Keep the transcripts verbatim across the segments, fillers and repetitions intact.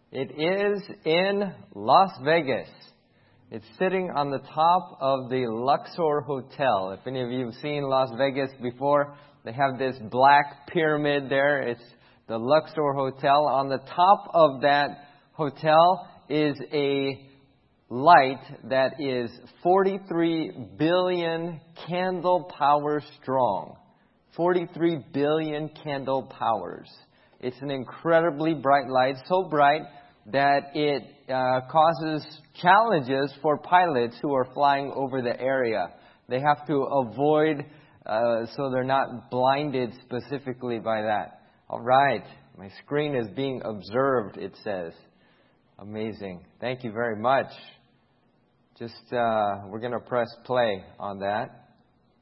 It is in Las Vegas. It's sitting on the top of the Luxor Hotel. If any of you have seen Las Vegas before, they have this black pyramid there. It's the Luxor Hotel. On the top of that hotel is a light that is forty-three billion candle power strong. forty-three billion candle powers. It's an incredibly bright light, so bright that it uh, causes challenges for pilots who are flying over the area. They have to avoid uh, so they're not blinded specifically by that. All right, my screen is being observed, it says. Amazing. Thank you very much. Just, uh, we're going to press play on that.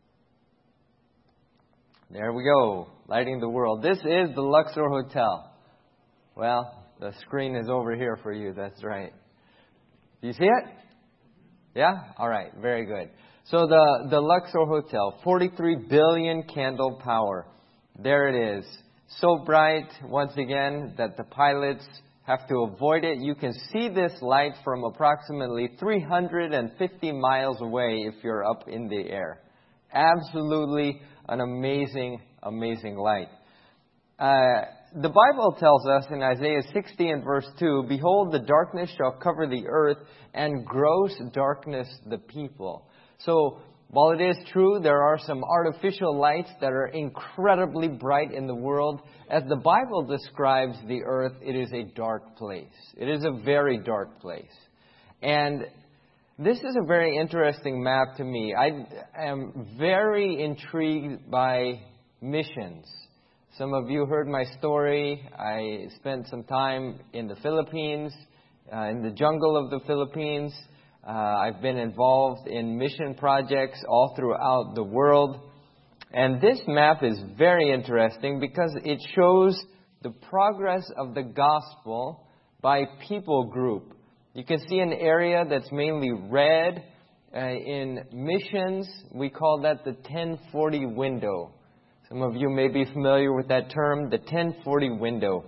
There we go. Lighting the world. This is the Luxor Hotel. Well, the screen is over here for you. That's right. Do you see it? Yeah? All right. Very good. So the, the Luxor Hotel, forty-three billion candle power. There it is. So bright, once again, that the pilots have to avoid it. You can see this light from approximately three hundred fifty miles away if you're up in the air. Absolutely an amazing, amazing light. Uh, the Bible tells us in Isaiah sixty and verse two, "Behold, the darkness shall cover the earth, and gross darkness the people." So, while it is true there are some artificial lights that are incredibly bright in the world, as the Bible describes the earth, it is a dark place. It is a very dark place. And this is a very interesting map to me. I am very intrigued by missions. Some of you heard my story. I spent some time in the Philippines, uh, in the jungle of the Philippines. Uh, I've been involved in mission projects all throughout the world. And this map is very interesting because it shows the progress of the gospel by people group. You can see an area that's mainly red. Uh, in missions, we call that the ten forty window. Some of you may be familiar with that term, the ten forty window.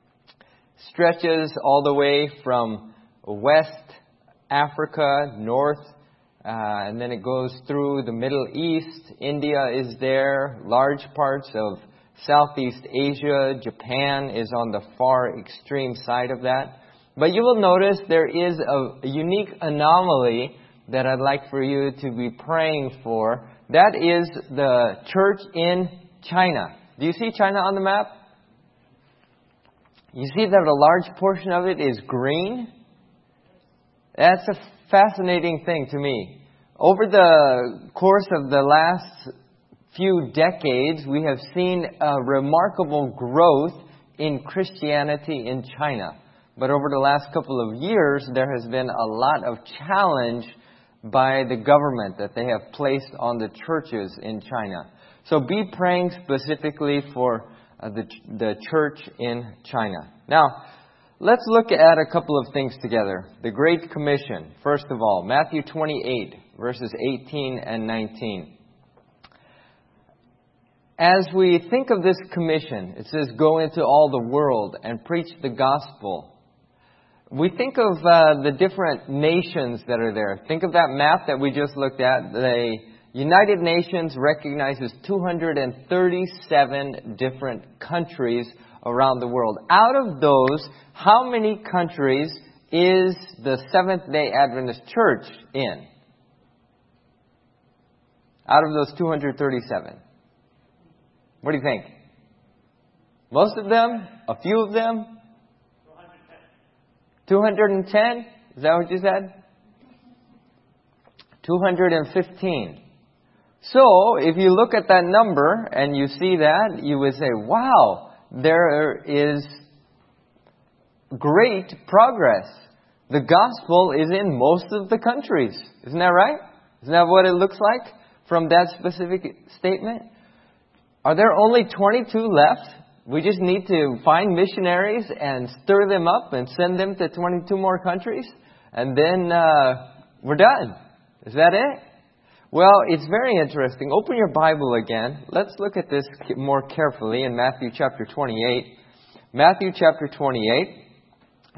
Stretches all the way from West Africa, north, uh, and then it goes through the Middle East. India is there, large parts of Southeast Asia. Japan is on the far extreme side of that. But you will notice there is a, a unique anomaly that I'd like for you to be praying for. That is the church in China. Do you see China on the map? You see that a large portion of it is green? That's a fascinating thing to me. Over the course of the last few decades, we have seen a remarkable growth in Christianity in China. But over the last couple of years, there has been a lot of challenge by the government that they have placed on the churches in China. So be praying specifically for uh, the, the church in China. Now, let's look at a couple of things together. The Great Commission, first of all, Matthew twenty-eight, verses eighteen and nineteen. As we think of this commission, it says, "Go into all the world and preach the gospel." We think of uh, the different nations that are there. Think of that map that we just looked at. The United Nations recognizes two hundred thirty-seven different countries around the world. Out of those, how many countries is the Seventh-day Adventist Church in? Out of those two hundred thirty-seven. What do you think? Most of them? A few of them? two hundred ten? Is that what you said? two hundred fifteen. So, if you look at that number and you see that, you would say, wow, there is great progress. The gospel is in most of the countries. Isn't that right? Isn't that what it looks like from that specific statement? Are there only twenty-two left? We just need to find missionaries and stir them up and send them to twenty-two more countries. And then uh, we're done. Is that it? Well, it's very interesting. Open your Bible again. Let's look at this more carefully in Matthew chapter twenty-eight. Matthew chapter twenty-eight.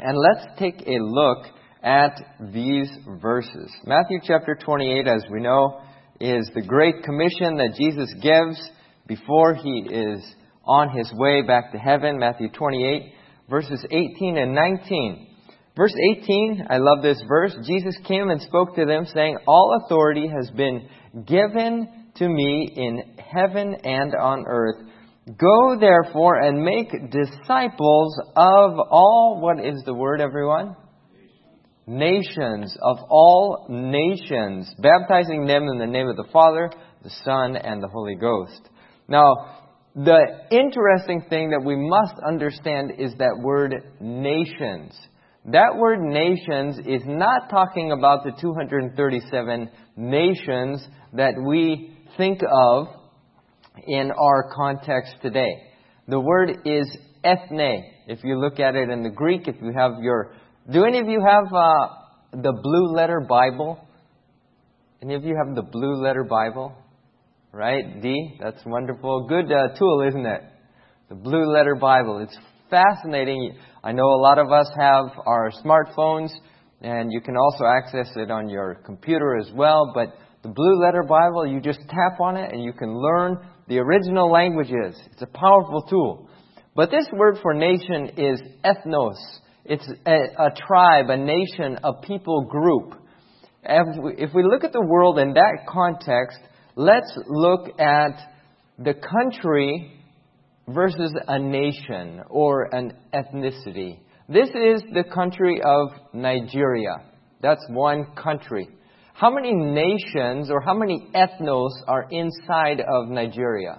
And let's take a look at these verses. Matthew chapter twenty-eight, as we know, is the Great Commission that Jesus gives before He is on His way back to heaven. Matthew twenty-eight, verses eighteen and nineteen. Verse eighteen, I love this verse. Jesus came and spoke to them, saying, "All authority has been given to me in heaven and on earth. Go therefore and make disciples of all," what is the word, everyone? Nations, of all nations, baptizing them in the name of the Father, the Son, and the Holy Ghost. Now, the interesting thing that we must understand is that word nations. That word nations is not talking about the two hundred thirty-seven nations that we think of in our context today. The word is ethne. If you look at it in the Greek, if you have your... Do any of you have uh, the Blue Letter Bible? Any of you have the Blue Letter Bible? Right? D? That's wonderful. Good uh, tool, isn't it? The Blue Letter Bible. It's fascinating. I know a lot of us have our smartphones, and you can also access it on your computer as well. But the Blue Letter Bible, you just tap on it, and you can learn the original languages. It's a powerful tool. But this word for nation is ethnos. It's a, a tribe, a nation, a people group. If we, if we look at the world in that context, let's look at the country versus a nation or an ethnicity. This is the country of Nigeria. That's one country. How many nations or how many ethnos are inside of Nigeria?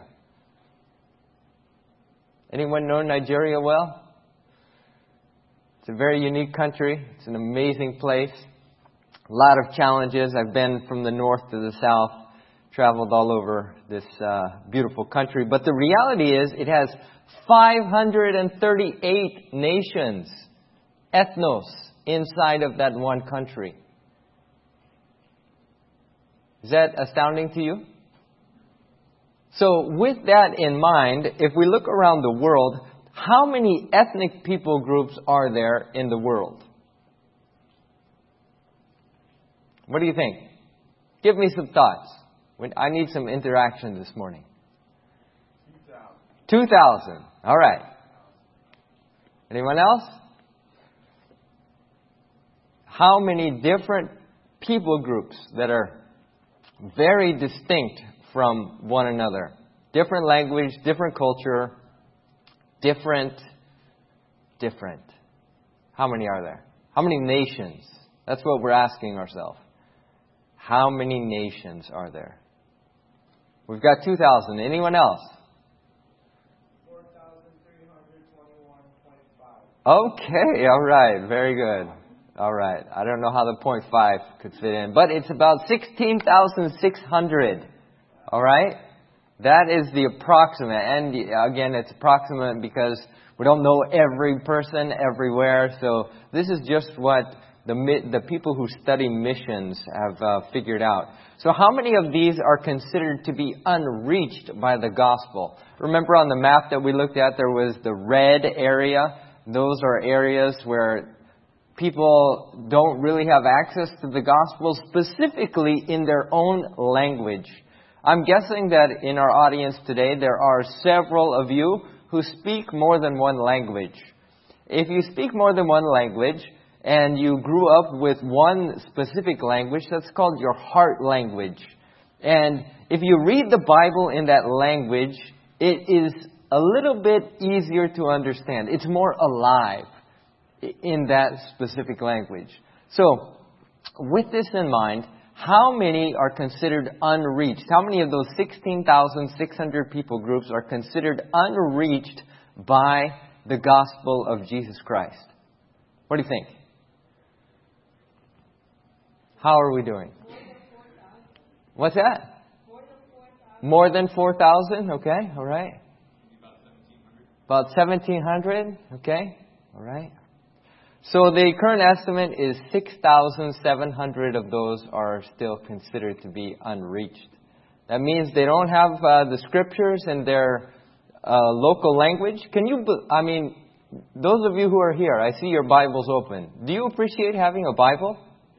Anyone know Nigeria well? It's a very unique country. It's an amazing place. A lot of challenges. I've been from the north to the south, traveled all over this uh, beautiful country. But the reality is it has five hundred thirty-eight nations, ethnos, inside of that one country. Is that astounding to you? So with that in mind, if we look around the world, how many ethnic people groups are there in the world? What do you think? Give me some thoughts. I need some interaction this morning. two thousand. All right. Anyone else? How many different people groups that are very distinct from one another? Different language, different culture, different, different. How many are there? How many nations? That's what we're asking ourselves. How many nations are there? We've got two thousand. Anyone else? four thousand three hundred twenty-one point five. Okay, all right. Very good. All right. I don't know how the point five could fit in, but it's about sixteen thousand six hundred. All right? That is the approximate. And again, it's approximate because we don't know every person everywhere. So this is just what the the people who study missions have uh, figured out. So how many of these are considered to be unreached by the gospel? Remember on the map that we looked at, there was the red area. Those are areas where people don't really have access to the gospel, specifically in their own language. I'm guessing that in our audience today, there are several of you who speak more than one language. If you speak more than one language, and you grew up with one specific language, that's called your heart language. And if you read the Bible in that language, it is a little bit easier to understand. It's more alive in that specific language. So, with this in mind, how many are considered unreached? How many of those sixteen thousand six hundred people groups are considered unreached by the gospel of Jesus Christ? What do you think? How are we doing? What's that? More than four thousand? Okay, all right. About seventeen hundred? Okay, all right. So the current estimate is six thousand seven hundred of those are still considered to be unreached. That means they don't have uh, the scriptures in their uh, local language. Can you, I mean, those of you who are here, I see your Bibles open. Do you appreciate having a Bible?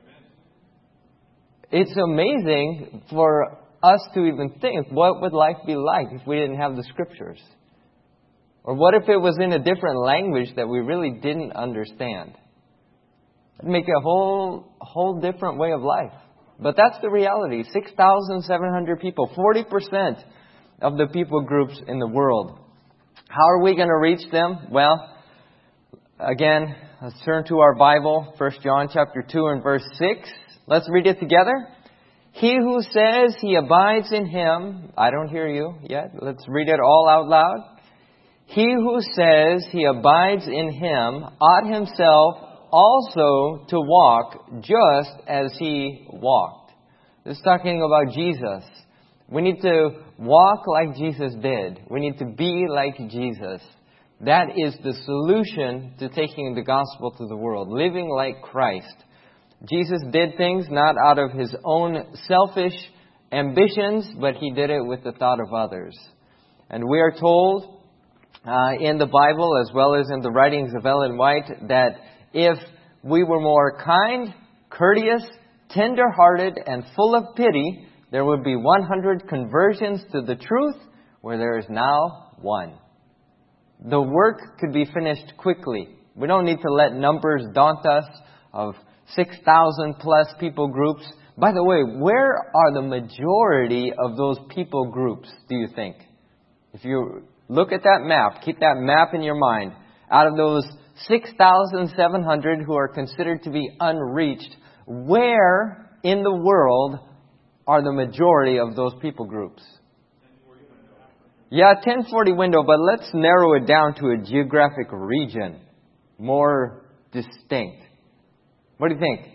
It's amazing for us to even think, what would life be like if we didn't have the Scriptures? Or what if it was in a different language that we really didn't understand? It'd make a whole, whole different way of life. But that's the reality. six thousand seven hundred people, forty percent of the people groups in the world. How are we going to reach them? Well, again, let's turn to our Bible, First John chapter two and verse six. Let's read it together. He who says he abides in Him, I don't hear you yet. Let's read it all out loud. He who says he abides in Him ought himself also to walk just as He walked. This is talking about Jesus. We need to walk like Jesus did. We need to be like Jesus. That is the solution to taking the gospel to the world. Living like Christ. Jesus did things not out of His own selfish ambitions, but He did it with the thought of others. And we are told uh, in the Bible, as well as in the writings of Ellen White, that if we were more kind, courteous, tender-hearted, and full of pity, there would be one hundred conversions to the truth, where there is now one. The work could be finished quickly. We don't need to let numbers daunt us of six thousand plus people groups. By the way, where are the majority of those people groups, do you think? If you look at that map, keep that map in your mind. Out of those six thousand seven hundred who are considered to be unreached, where in the world are the majority of those people groups? Yeah, ten forty window, but let's narrow it down to a geographic region. More distinct. What do you think?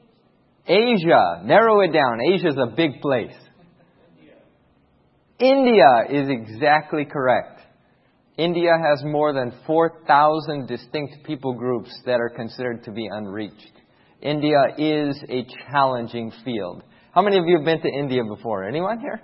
Asia. Narrow it down. Asia's a big place. India is exactly correct. India has more than four thousand distinct people groups that are considered to be unreached. India is a challenging field. How many of you have been to India before? Anyone here?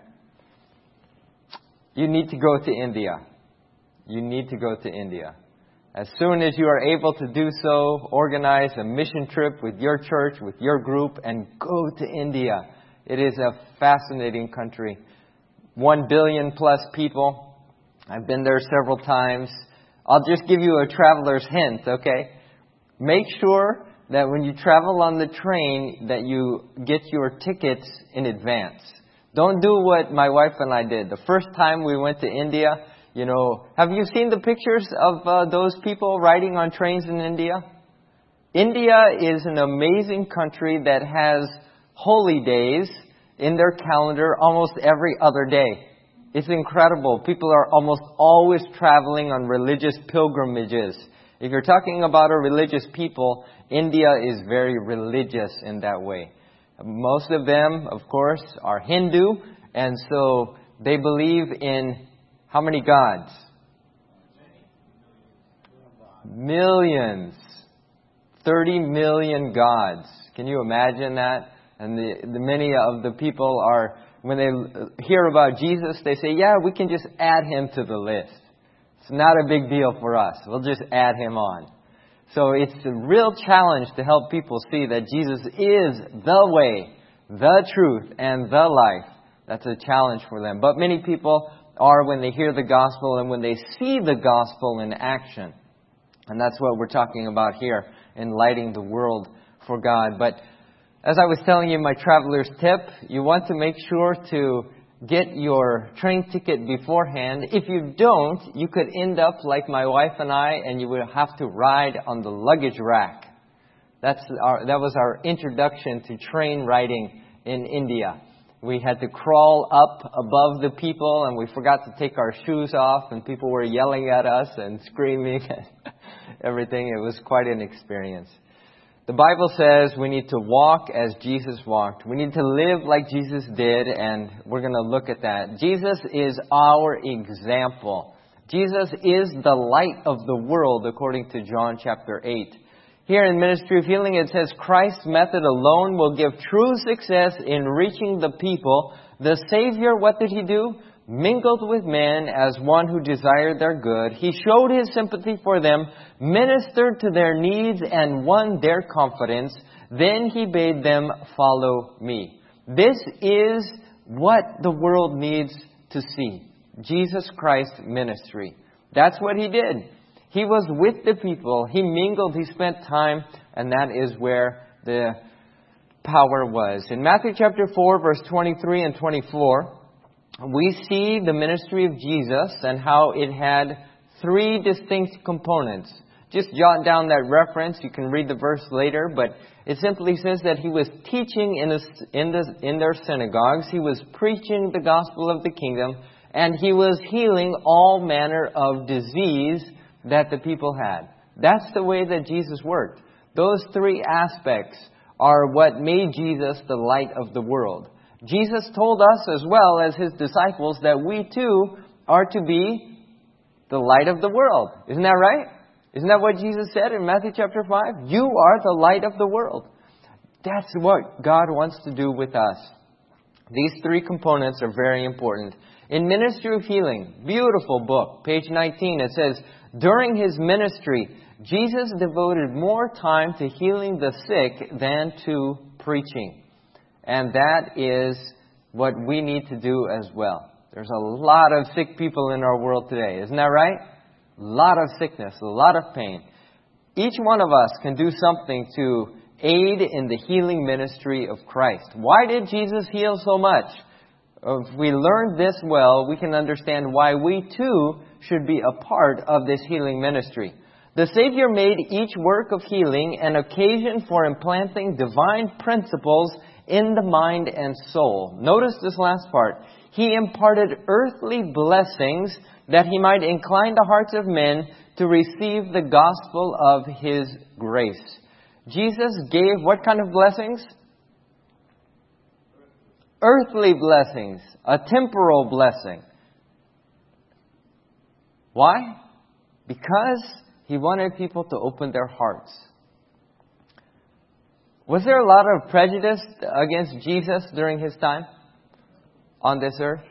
You need to go to India. You need to go to India. As soon as you are able to do so, organize a mission trip with your church, with your group, and go to India. It is a fascinating country. One billion plus people. I've been there several times. I'll just give you a traveler's hint, okay? Make sure that when you travel on the train, that you get your tickets in advance. Don't do what my wife and I did. The first time we went to India, you know, have you seen the pictures of uh, those people riding on trains in India? India is an amazing country that has holy days in their calendar almost every other day. It's incredible. People are almost always traveling on religious pilgrimages. If you're talking about a religious people, India is very religious in that way. Most of them, of course, are Hindu, and so they believe in how many gods? Millions. thirty million gods. Can you imagine that? And the, the many of the people are, when they hear about Jesus, they say, yeah, we can just add Him to the list. It's not a big deal for us. We'll just add Him on. So it's a real challenge to help people see that Jesus is the way, the truth, and the life. That's a challenge for them. But many people are when they hear the gospel and when they see the gospel in action. And that's what we're talking about here, enlightening the world for God. But as I was telling you, my traveler's tip, you want to make sure to get your train ticket beforehand. If you don't, you could end up like my wife and I, and you would have to ride on the luggage rack. That's our, that was our introduction to train riding in India. We had to crawl up above the people, and we forgot to take our shoes off, and people were yelling at us and screaming and everything. It was quite an experience. The Bible says we need to walk as Jesus walked. We need to live like Jesus did, and we're going to look at that. Jesus is our example. Jesus is the light of the world, according to John chapter eight. Here in Ministry of Healing, it says Christ's method alone will give true success in reaching the people. The Savior, what did He do? mingled with men as one who desired their good. He showed His sympathy for them, ministered to their needs, and won their confidence. Then He bade them follow Me. This is what the world needs to see. Jesus Christ's ministry. That's what He did. He was with the people. He mingled. He spent time. And that is where the power was. In Matthew chapter four, verse twenty-three and twenty-four, we see the ministry of Jesus and how it had three distinct components. Just jot down that reference. You can read the verse later, but it simply says that He was teaching in, a, in, the, in their synagogues. He was preaching the gospel of the kingdom, and He was healing all manner of disease that the people had. That's the way that Jesus worked. Those three aspects are what made Jesus the light of the world. Jesus told us as well as His disciples that we too are to be the light of the world. Isn't that right? Isn't that what Jesus said in Matthew chapter five? You are the light of the world. That's what God wants to do with us. These three components are very important. In Ministry of Healing, beautiful book, page nineteen, it says, during His ministry, Jesus devoted more time to healing the sick than to preaching. And that is what we need to do as well. There's a lot of sick people in our world today. Isn't that right? A lot of sickness, a lot of pain. Each one of us can do something to aid in the healing ministry of Christ. Why did Jesus heal so much? If we learn this well, we can understand why we too should be a part of this healing ministry. The Savior made each work of healing an occasion for implanting divine principles in the mind and soul. Notice this last part. He imparted earthly blessings that He might incline the hearts of men to receive the gospel of His grace. Jesus gave what kind of blessings? Earthly blessings. A temporal blessing. Why? Because He wanted people to open their hearts. Was there a lot of prejudice against Jesus during His time on this earth?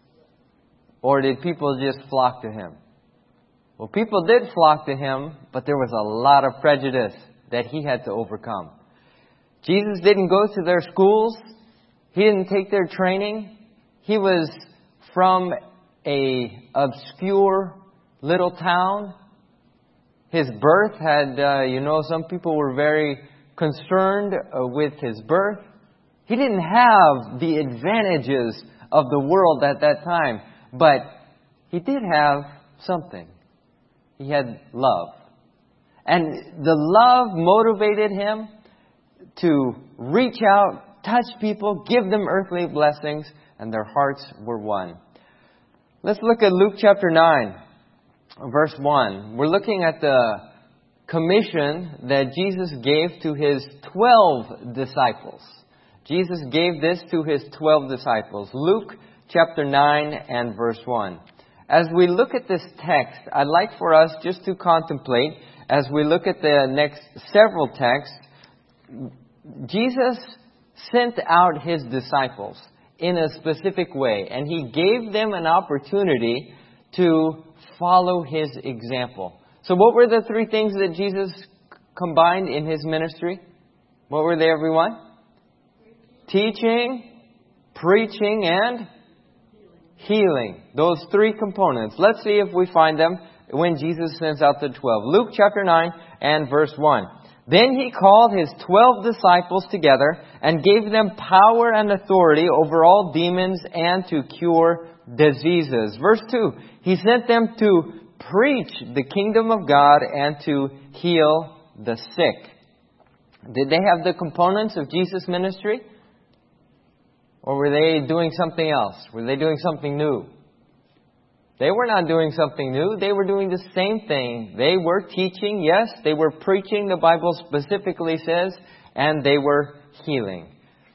Or did people just flock to Him? Well, people did flock to Him, but there was a lot of prejudice that He had to overcome. Jesus didn't go to their schools. He didn't take their training. He was from a obscure little town. His birth had, uh, you know, some people were very concerned uh, with His birth. He didn't have the advantages of the world at that time, but He did have something. He had love. And the love motivated Him to reach out, touch people, give them earthly blessings, and their hearts were won. Let's look at Luke chapter nine, verse one. We're looking at the commission that Jesus gave to His twelve disciples. Jesus gave this to His twelve disciples. Luke chapter nine and verse one. As we look at this text, I'd like for us just to contemplate, as we look at the next several texts, Jesus sent out His disciples in a specific way, and He gave them an opportunity to follow His example. So what were the three things that Jesus combined in His ministry? What were they, everyone? Teaching, preaching, and healing. Those three components. Let's see if we find them when Jesus sends out the twelve. Luke chapter nine and verse one. Then He called His twelve disciples together and gave them power and authority over all demons and to cure diseases. Verse two. He sent them to preach the kingdom of God and to heal the sick. Did they have the components of Jesus' ministry? Or were they doing something else? Were they doing something new? They were not doing something new. They were doing the same thing. They were teaching, yes. They were preaching, the Bible specifically says. And they were healing.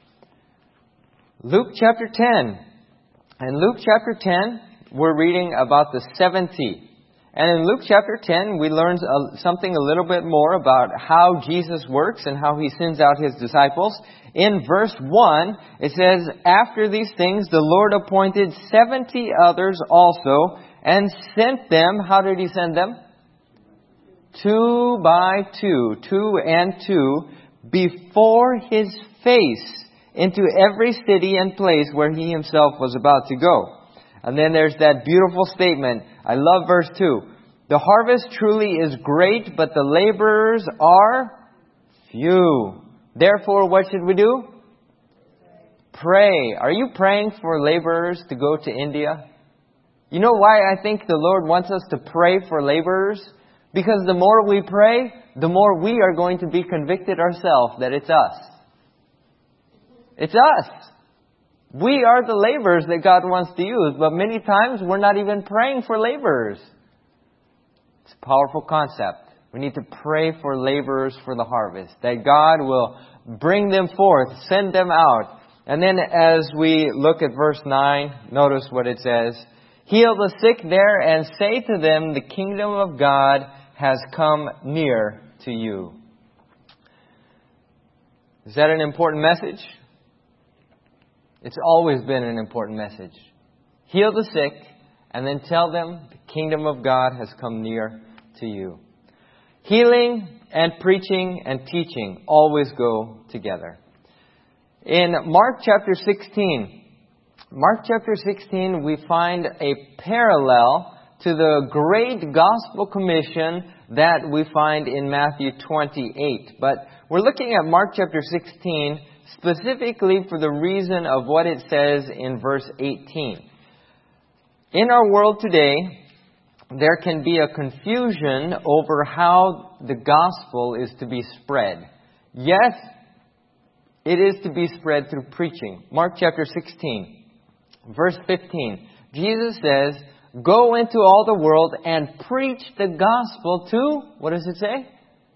Luke chapter ten. In Luke chapter ten, we're reading about the seventy. And in Luke chapter ten, we learn uh, something a little bit more about how Jesus works and how He sends out His disciples. In verse one, it says, "After these things, the Lord appointed seventy others also, and sent them," how did He send them? Two by two, two and two, before His face, into every city and place where He Himself was about to go. And then there's that beautiful statement. I love verse two. "The harvest truly is great, but the laborers are few. Therefore, what should we do? Pray." Are you praying for laborers to go to India? You know why I think the Lord wants us to pray for laborers? Because the more we pray, the more we are going to be convicted ourselves that it's us. It's us. We are the laborers that God wants to use, but many times we're not even praying for laborers. It's a powerful concept. We need to pray for laborers for the harvest, that God will bring them forth, send them out. And then as we look at verse nine, notice what it says. "Heal the sick there and say to them, the kingdom of God has come near to you." Is that an important message? It's always been an important message. Heal the sick and then tell them the kingdom of God has come near to you. Healing and preaching and teaching always go together. In Mark chapter sixteen, Mark chapter sixteen, we find a parallel to the great gospel commission that we find in Matthew twenty-eight. But we're looking at Mark chapter sixteen specifically for the reason of what it says in verse eighteen. In our world today, there can be a confusion over how the gospel is to be spread. Yes, it is to be spread through preaching. Mark chapter sixteen, verse fifteen. Jesus says, "Go into all the world and preach the gospel to," what does it say?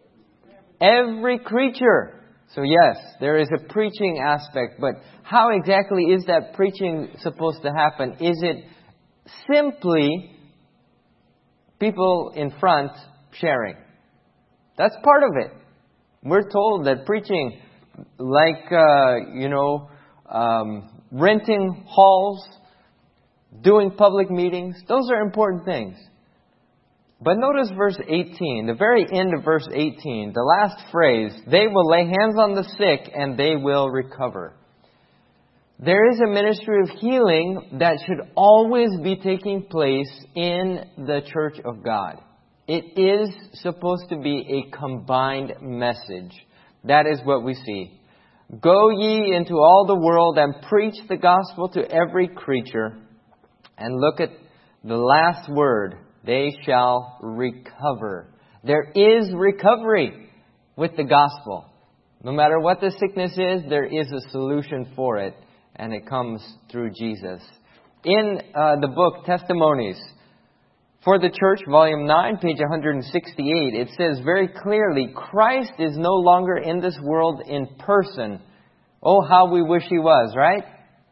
"Every creature." So yes, there is a preaching aspect, but how exactly is that preaching supposed to happen? Is it simply people in front sharing? That's part of it. We're told that preaching, like, uh, you know, um, renting halls, doing public meetings, those are important things. But notice verse eighteen, the very end of verse eighteen, the last phrase, "They will lay hands on the sick and they will recover." There is a ministry of healing that should always be taking place in the church of God. It is supposed to be a combined message. That is what we see. "Go ye into all the world and preach the gospel to every creature." And look at the last word. "They shall recover." There is recovery with the gospel. No matter what the sickness is, there is a solution for it. And it comes through Jesus. In uh, the book Testimonies for the Church, volume nine, page one sixty-eight, it says very clearly, "Christ is no longer in this world in person." Oh, how we wish He was, right?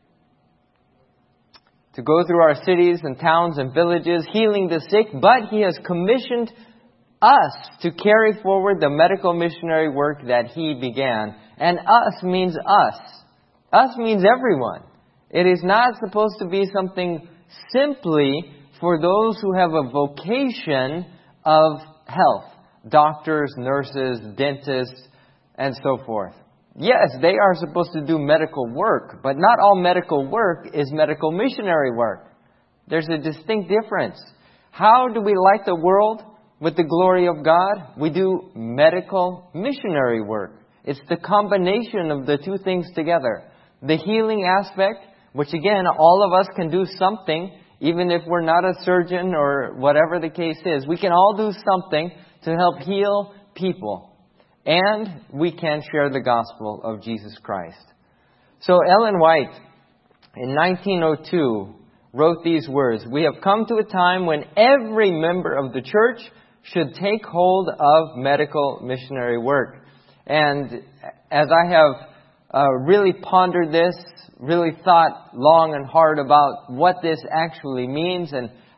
To go through our cities and towns and villages, healing the sick, but He has commissioned us to carry forward the medical missionary work that He began. And us means us. Us means everyone. It is not supposed to be something simply for those who have a vocation of health. Doctors, nurses, dentists, and so forth. Yes, they are supposed to do medical work, but not all medical work is medical missionary work. There's a distinct difference. How do we light the world with the glory of God? We do medical missionary work. It's the combination of the two things together. The healing aspect, which again, all of us can do something, even if we're not a surgeon or whatever the case is. We can all do something to help heal people. And we can share the gospel of Jesus Christ. So Ellen White, in nineteen oh two, wrote these words: "We have come to a time when every member of the church should take hold of medical missionary work." And as I have uh, really pondered this, really thought long and hard about what this actually means and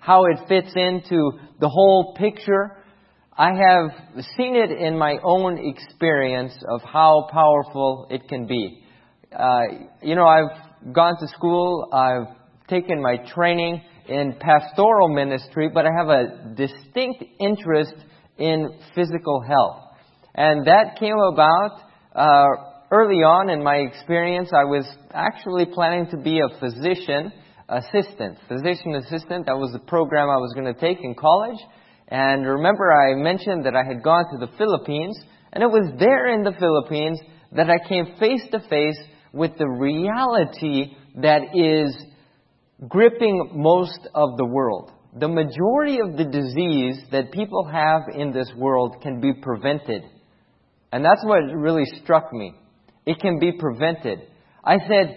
how it fits into the whole picture. I have seen it in my own experience of how powerful it can be. Uh, you know, I've gone to school, I've taken my training in pastoral ministry, but I have a distinct interest in physical health. And that came about uh, early on in my experience. I was actually planning to be a physician assistant. Physician assistant, that was the program I was going to take in college. And remember, I mentioned that I had gone to the Philippines, and it was there in the Philippines that I came face to face with the reality that is gripping most of the world. The majority of the disease that people have in this world can be prevented. And that's what really struck me. It can be prevented. I said,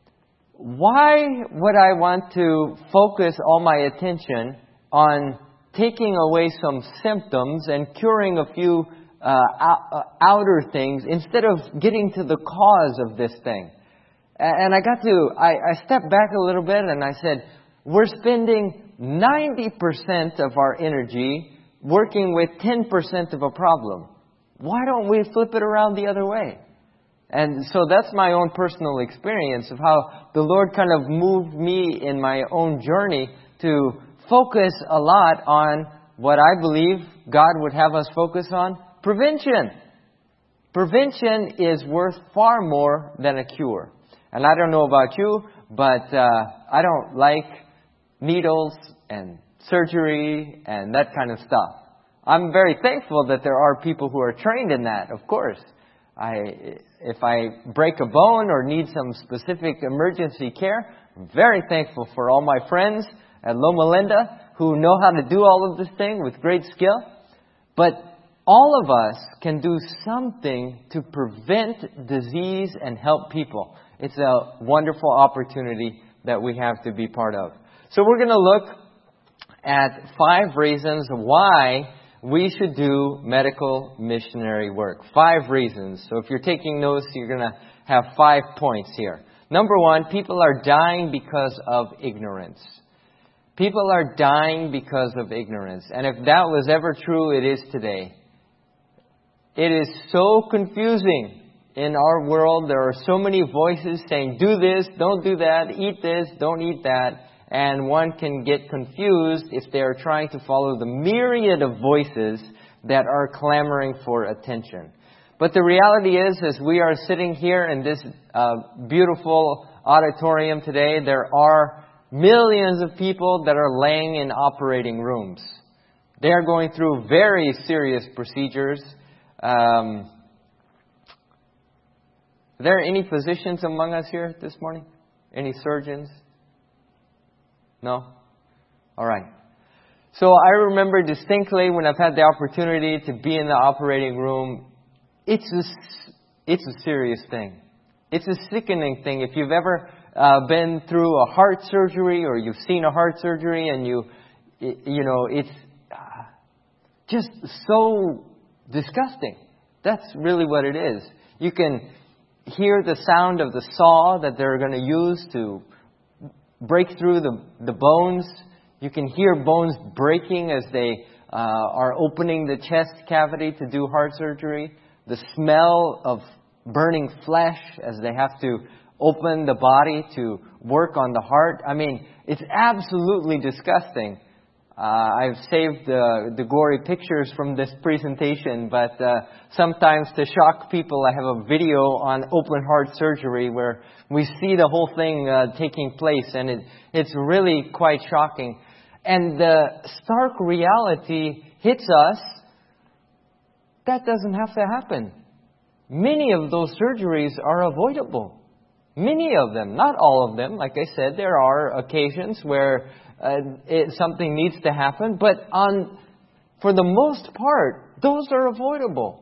why would I want to focus all my attention on taking away some symptoms and curing a few uh, outer things instead of getting to the cause of this thing? And I got to, I, I stepped back a little bit and I said, we're spending ninety percent of our energy working with ten percent of a problem. Why don't we flip it around the other way? And so that's my own personal experience of how the Lord kind of moved me in my own journey to focus a lot on what I believe God would have us focus on: prevention. Prevention is worth far more than a cure. And I don't know about you, but uh, I don't like needles and surgery and that kind of stuff. I'm very thankful that there are people who are trained in that, of course. I, if I break a bone or need some specific emergency care, I'm very thankful for all my friends at Loma Linda who know how to do all of this thing with great skill. But all of us can do something to prevent disease and help people. It's a wonderful opportunity that we have to be part of. So we're going to look at five reasons why we should do medical missionary work. Five reasons. So if you're taking notes, you're going to have five points here. Number one, people are dying because of ignorance. People are dying because of ignorance. And if that was ever true, it is today. It is so confusing in our world. There are so many voices saying, do this, don't do that, eat this, don't eat that. And one can get confused if they are trying to follow the myriad of voices that are clamoring for attention. But the reality is, as we are sitting here in this uh, beautiful auditorium today, there are millions of people that are laying in operating rooms. They are going through very serious procedures. Um, are there any physicians among us here this morning? Any surgeons? No? All right. So I remember distinctly when I've had the opportunity to be in the operating room, it's a, it's a serious thing. It's a sickening thing. If you've ever uh, been through a heart surgery or you've seen a heart surgery and you, you know, it's uh, just so disgusting. That's really what it is. You can hear the sound of the saw that they're going to use to break through the, the bones. You can hear bones breaking as they uh, are opening the chest cavity to do heart surgery. The smell of burning flesh as they have to open the body to work on the heart. I mean, it's absolutely disgusting. Uh, I've saved the, the gory pictures from this presentation, but uh, sometimes to shock people, I have a video on open heart surgery where we see the whole thing uh, taking place, and it, it's really quite shocking. And the stark reality hits us, that doesn't have to happen. Many of those surgeries are avoidable. Many of them, not all of them. Like I said, there are occasions where uh, it, something needs to happen, but on, for the most part, those are avoidable.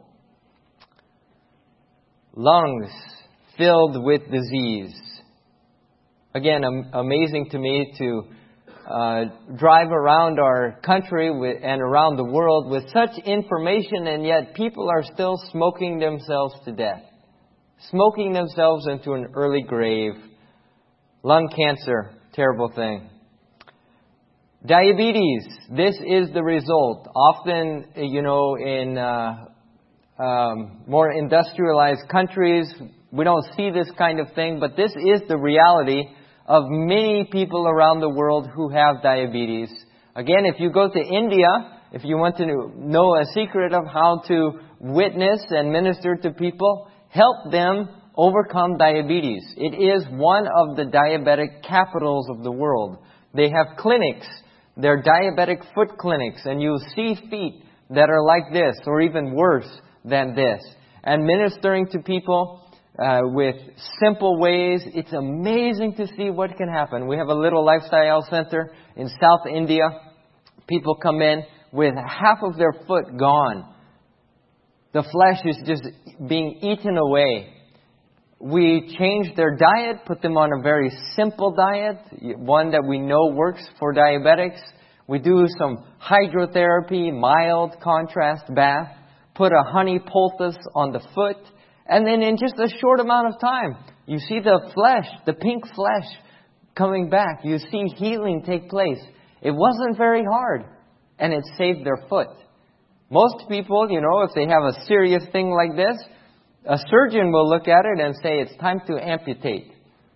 Lungs filled with disease. Again, am- amazing to me to uh, drive around our country with, and around the world with such information, and yet people are still smoking themselves to death. Smoking themselves into an early grave. Lung cancer, terrible thing. Diabetes. This is the result. Often, you know, in uh, um, more industrialized countries, we don't see this kind of thing, but this is the reality of many people around the world who have diabetes. Again, if you go to India, if you want to know a secret of how to witness and minister to people, help them overcome diabetes. It is one of the diabetic capitals of the world. They have clinics. They're diabetic foot clinics, and you'll see feet that are like this or even worse than this. And ministering to people uh, with simple ways, it's amazing to see what can happen. We have a little lifestyle center in South India. People come in with half of their foot gone. The flesh is just being eaten away. We change their diet, put them on a very simple diet, one that we know works for diabetics. We do some hydrotherapy, mild contrast bath, put a honey poultice on the foot, and then in just a short amount of time, you see the flesh, the pink flesh coming back. You see healing take place. It wasn't very hard, and it saved their foot. Most people, you know, if they have a serious thing like this, a surgeon will look at it and say, it's time to amputate.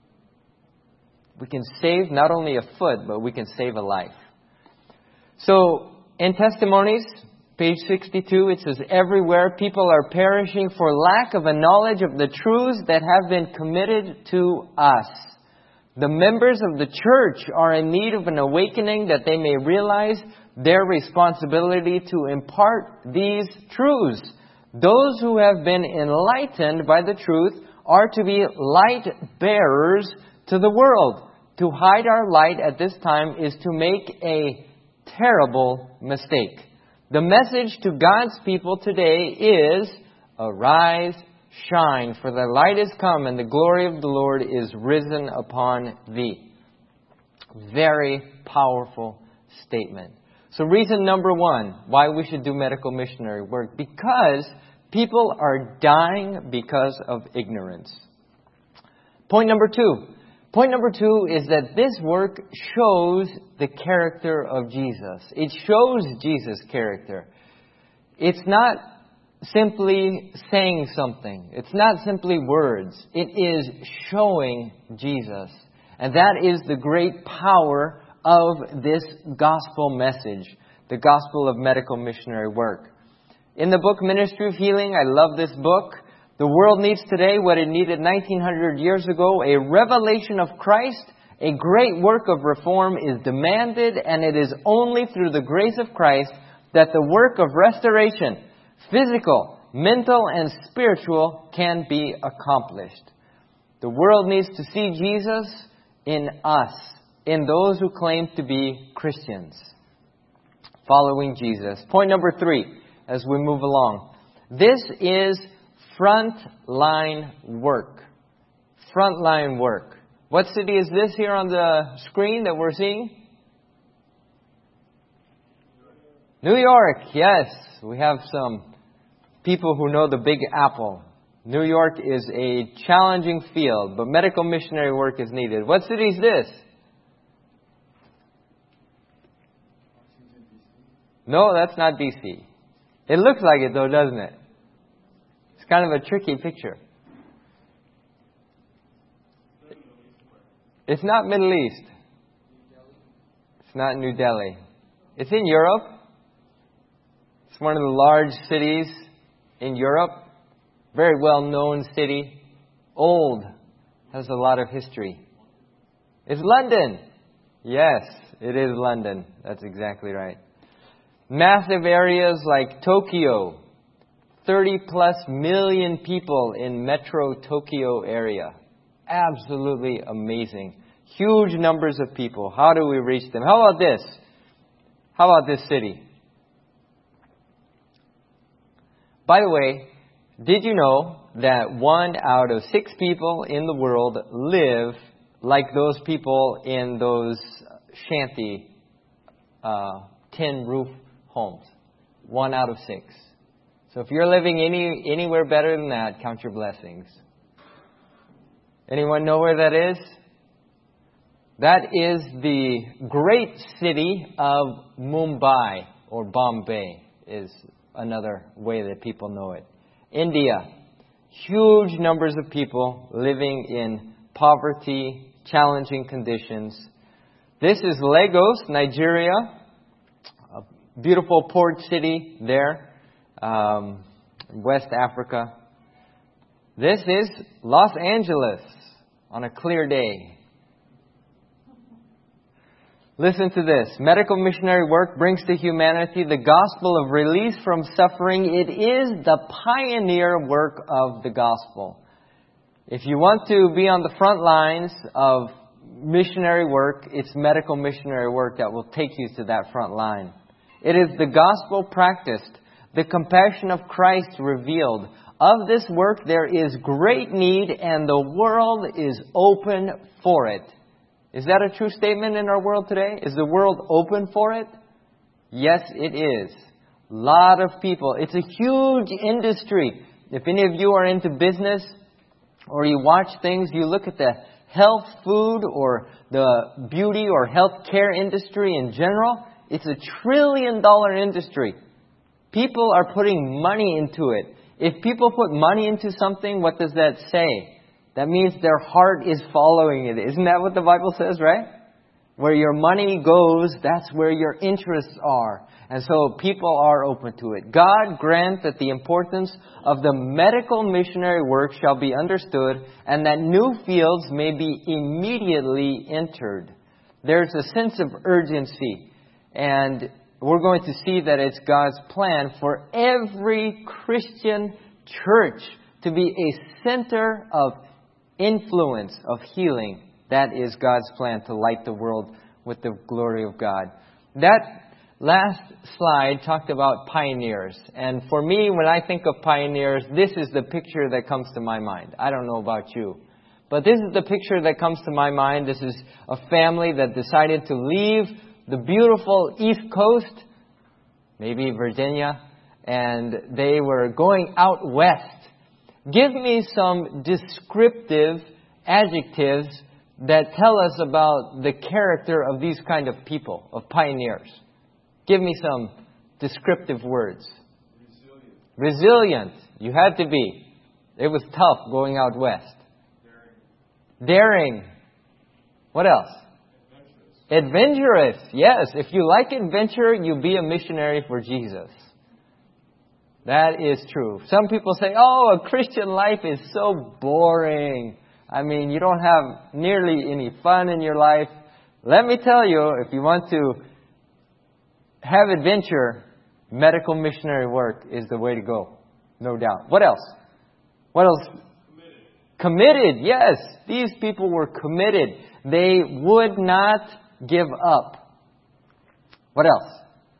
We can save not only a foot, but we can save a life. So, in Testimonies, page sixty-two, it says, everywhere people are perishing for lack of a knowledge of the truths that have been committed to us. The members of the church are in need of an awakening that they may realize their responsibility to impart these truths. Those who have been enlightened by the truth are to be light bearers to the world. To hide our light at this time is to make a terrible mistake. The message to God's people today is, arise, shine, for the light is come and the glory of the Lord is risen upon thee. Very powerful statement. So reason number one, why we should do medical missionary work. Because people are dying because of ignorance. Point number two. Point number two is that this work shows the character of Jesus. It shows Jesus' character. It's not simply saying something. It's not simply words. It is showing Jesus. And that is the great power of this gospel message, the gospel of medical missionary work. In the book Ministry of Healing, I love this book. The world needs today what it needed nineteen hundred years ago, a revelation of Christ. A great work of reform is demanded, and it is only through the grace of Christ that the work of restoration, physical, mental, and spiritual, can be accomplished. The world needs to see Jesus in us, in those who claim to be Christians, following Jesus. Point number three, as we move along. This is frontline work. Frontline work. What city is this here on the screen that we're seeing? New York, yes. We have some people who know the Big Apple. New York is a challenging field, but medical missionary work is needed. What city is this? No, that's not D C. It looks like it though, doesn't it? It's kind of a tricky picture. It's not Middle East. It's not New Delhi. It's in Europe. It's one of the large cities in Europe. Very well-known city. Old. Has a lot of history. It's London. Yes, it is London. That's exactly right. Massive areas like Tokyo. thirty plus million people in Metro Tokyo area. Absolutely amazing. Huge numbers of people. How do we reach them? How about this? How about this city? By the way, did you know that one out of six people in the world live like those people in those shanty uh, tin roof homes? One out of six. So if you're living any anywhere better than that, count your blessings. Anyone know where that is? That is the great city of Mumbai, or Bombay is another way that people know it. India, huge numbers of people living in poverty, challenging conditions. This is Lagos, Nigeria, a beautiful port city there, um, West Africa. This is Los Angeles on a clear day. Listen to this. Medical missionary work brings to humanity the gospel of release from suffering. It is the pioneer work of the gospel. If you want to be on the front lines of missionary work, it's medical missionary work that will take you to that front line. It is the gospel practiced, the compassion of Christ revealed. Of this work there is great need, and the world is open for it. Is that a true statement in our world today? Is the world open for it? Yes, it is. A lot of people. It's a huge industry. If any of you are into business or you watch things, you look at the health food or the beauty or health care industry in general, it's a trillion dollar industry. People are putting money into it. If people put money into something, what does that say? That means their heart is following it. Isn't that what the Bible says, right? Where your money goes, that's where your interests are. And so people are open to it. God grant that the importance of the medical missionary work shall be understood, and that new fields may be immediately entered. There's a sense of urgency. And we're going to see that it's God's plan for every Christian church to be a center of influence, of healing. That is God's plan, to light the world with the glory of God. That last slide talked about pioneers. And for me, when I think of pioneers, this is the picture that comes to my mind. I don't know about you, but this is the picture that comes to my mind. This is a family that decided to leave the beautiful East Coast, maybe Virginia, and they were going out west. Give me some descriptive adjectives that tell us about the character of these kind of people, of pioneers. Give me some descriptive words. Resilient. Resilient. You had to be. It was tough going out west. Daring. Daring. What else? Adventurous. Adventurous. Yes. If you like adventure, you be a missionary for Jesus. That is true. Some people say, oh, a Christian life is so boring. I mean, you don't have nearly any fun in your life. Let me tell you, if you want to have adventure, medical missionary work is the way to go. No doubt. What else? What else? Committed. Committed, yes. These people were committed. They would not give up. What else?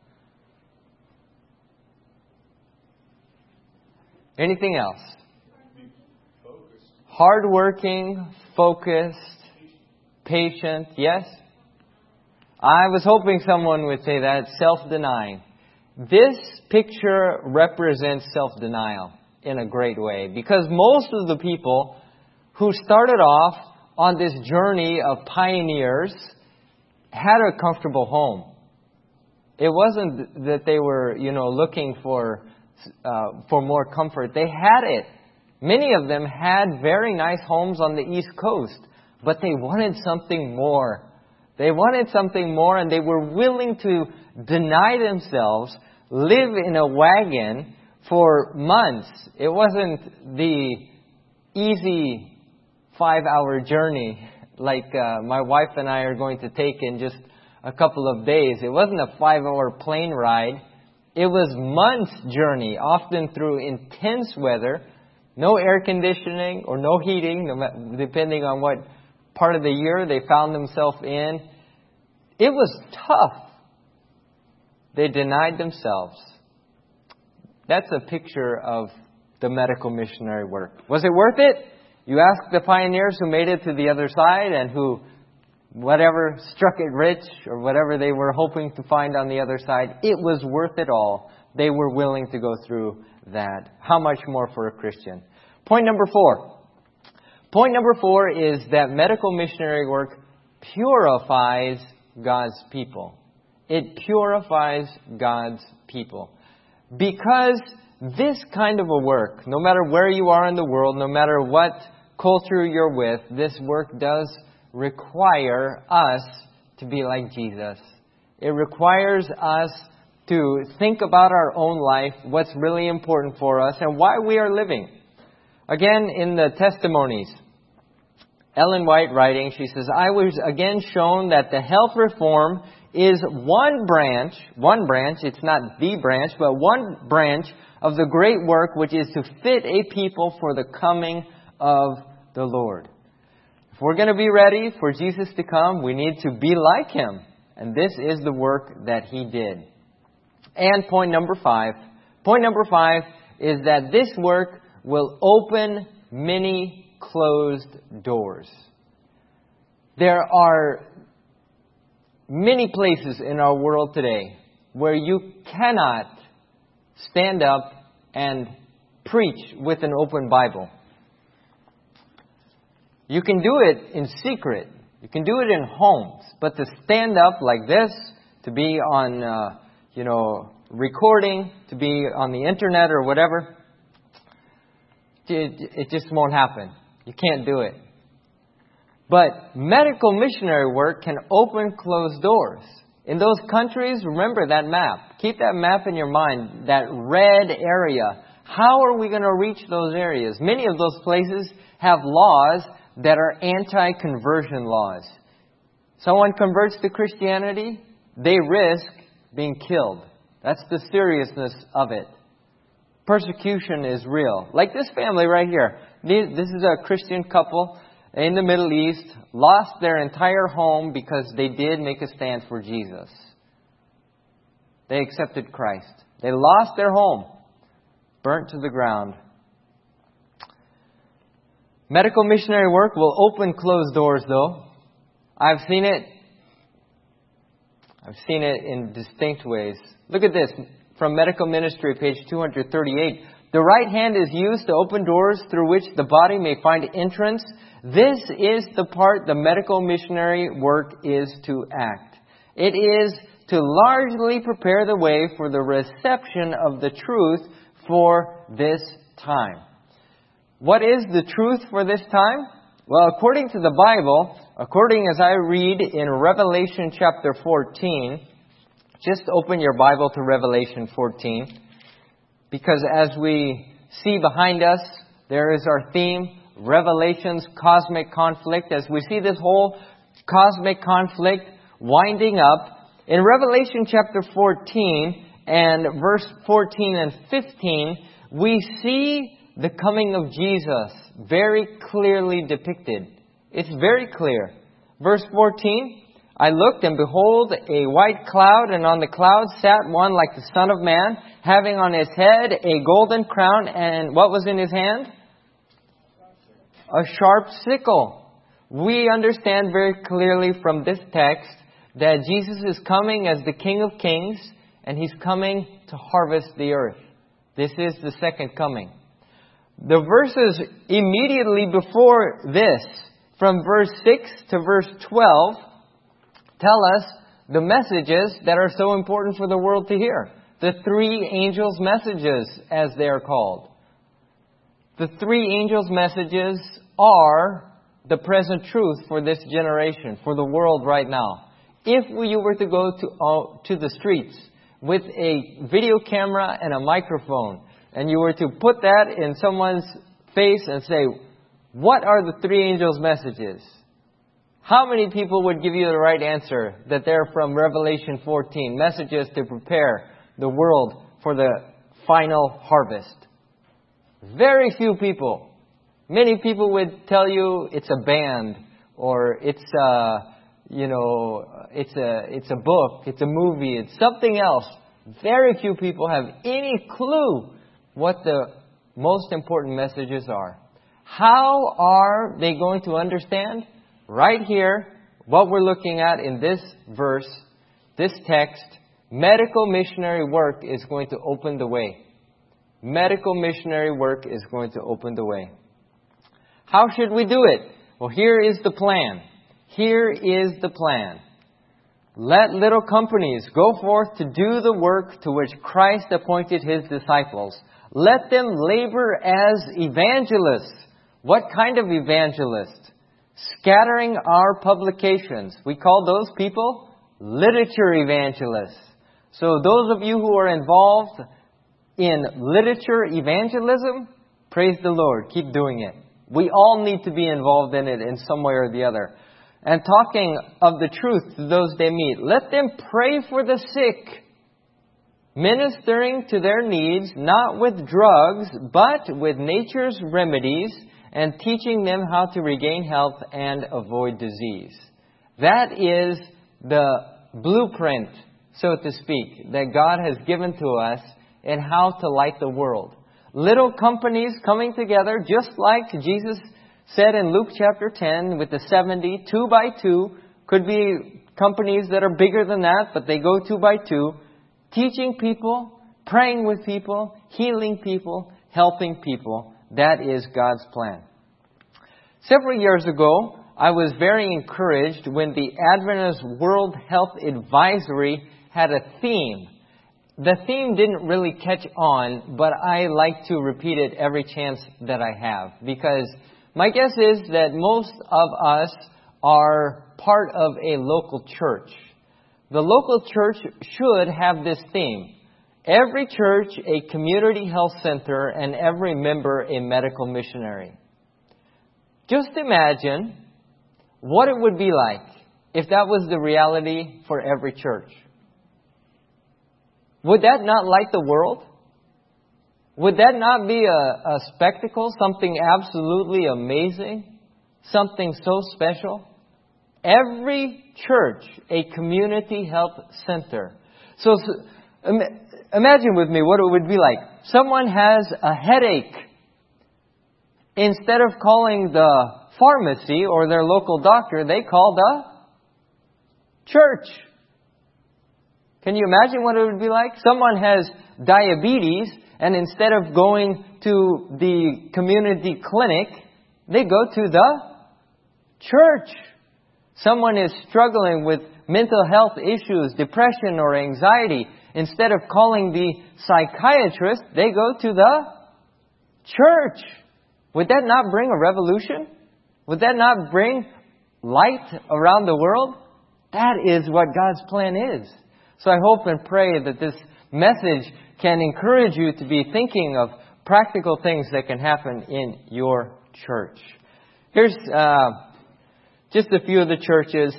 Anything else? Focused. Hardworking, focused, patient, yes? I was hoping someone would say that. Self-denying. This picture represents self-denial in a great way, because most of the people who started off on this journey of pioneers had a comfortable home. It wasn't that they were, you know, looking for uh, for more comfort. They had it. Many of them had very nice homes on the East Coast, but they wanted something more. They wanted something more, and they were willing to deny themselves, live in a wagon for months. It wasn't the easy five-hour journey like uh, my wife and I are going to take in just a couple of days. It wasn't a five-hour plane ride. It was months' journey, often through intense weather, no air conditioning or no heating, depending on what part of the year they found themselves in. It was tough. They denied themselves. That's a picture of the medical missionary work. Was it worth it? You ask the pioneers who made it to the other side and who, whatever, struck it rich or whatever they were hoping to find on the other side, it was worth it all. They were willing to go through that. How much more for a Christian? Point number four. Point number four is that medical missionary work purifies God's people. It purifies God's people. Because this kind of a work, no matter where you are in the world, no matter what culture you're with, this work does require us to be like Jesus. It requires us to think about our own life, what's really important for us, and why we are living. Again, in the testimonies, Ellen White writing, she says, I was again shown that the health reform is one branch, one branch, it's not the branch, but one branch of the great work which is to fit a people for the coming of the Lord. If we're going to be ready for Jesus to come, we need to be like Him. And this is the work that He did. And point number five. Point number five is that this work will open many closed doors. There are many places in our world today where you cannot stand up and preach with an open Bible. You can do it in secret. You can do it in homes. But to stand up like this, to be on, uh, you know, recording, to be on the internet or whatever, it, it just won't happen. You can't do it. But medical missionary work can open closed doors. In those countries, remember that map. Keep that map in your mind, that red area. How are we going to reach those areas? Many of those places have laws that are anti-conversion laws. Someone converts to Christianity, they risk being killed. That's the seriousness of it. Persecution is real. Like this family right here. This is a Christian couple in the Middle East, lost their entire home because they did make a stand for Jesus. They accepted Christ. They lost their home, burnt to the ground. Medical missionary work will open closed doors, though. I've seen it. I've seen it in distinct ways. Look at this. From Medical Ministry, page two thirty-eight. The right hand is used to open doors through which the body may find entrance. This is the part the medical missionary work is to act. It is to largely prepare the way for the reception of the truth for this time. What is the truth for this time? Well, according to the Bible, according as I read in Revelation chapter fourteen, just open your Bible to Revelation fourteen, because as we see behind us, there is our theme, Revelation's cosmic conflict. As we see this whole cosmic conflict winding up, in Revelation chapter fourteen and verse fourteen and fifteen, we see the coming of Jesus very clearly depicted. It's very clear. Verse fourteen, I looked, and behold, a white cloud, and on the cloud sat one like the Son of Man, having on his head a golden crown, and what was in his hand? A sharp sickle. We understand very clearly from this text that Jesus is coming as the King of Kings, and He's coming to harvest the earth. This is the second coming. The verses immediately before this, from verse six to verse twelve, tell us the messages that are so important for the world to hear. The three angels' messages, as they are called. The three angels' messages are the present truth for this generation, for the world right now. If you were to go to, uh, to the streets with a video camera and a microphone, and you were to put that in someone's face and say, what are the three angels' messages? How many people would give you the right answer that they're from Revelation fourteen, messages to prepare the world for the final harvest? Very few people. Many people would tell you it's a band, or it's a, you know, it's a, it's a book, it's a movie, it's something else. Very few people have any clue what the most important messages are. How are they going to understand? Right here, what we're looking at in this verse, this text, medical missionary work is going to open the way. Medical missionary work is going to open the way. How should we do it? Well, here is the plan. Here is the plan. Let little companies go forth to do the work to which Christ appointed His disciples. Let them labor as evangelists. What kind of evangelists? Scattering our publications. We call those people literature evangelists. So those of you who are involved in literature evangelism, praise the Lord. Keep doing it. We all need to be involved in it in some way or the other. And talking of the truth to those they meet. Let them pray for the sick, ministering to their needs, not with drugs, but with nature's remedies, and teaching them how to regain health and avoid disease. That is the blueprint, so to speak, that God has given to us in how to light the world. Little companies coming together, just like Jesus said in Luke chapter ten with the seventy, two by two. Could be companies that are bigger than that, but they go two by two. Teaching people, praying with people, healing people, helping people. That is God's plan. Several years ago, I was very encouraged when the Adventist World Health Advisory had a theme. The theme didn't really catch on, but I like to repeat it every chance that I have. Because my guess is that most of us are part of a local church. The local church should have this theme. Every church a community health center and every member a medical missionary. Just imagine what it would be like if that was the reality for every church. Would that not light the world? Would that not be a, a spectacle, something absolutely amazing, something so special? Every church a community health center. So, so imagine with me what it would be like. Someone has a headache. Instead of calling the pharmacy or their local doctor, they call the church. Can you imagine what it would be like? Someone has diabetes, and instead of going to the community clinic, they go to the church. Someone is struggling with mental health issues, depression or anxiety. Instead of calling the psychiatrist, they go to the church. Would that not bring a revolution? Would that not bring light around the world? That is what God's plan is. So I hope and pray that this message can encourage you to be thinking of practical things that can happen in your church. Here's uh, just a few of the churches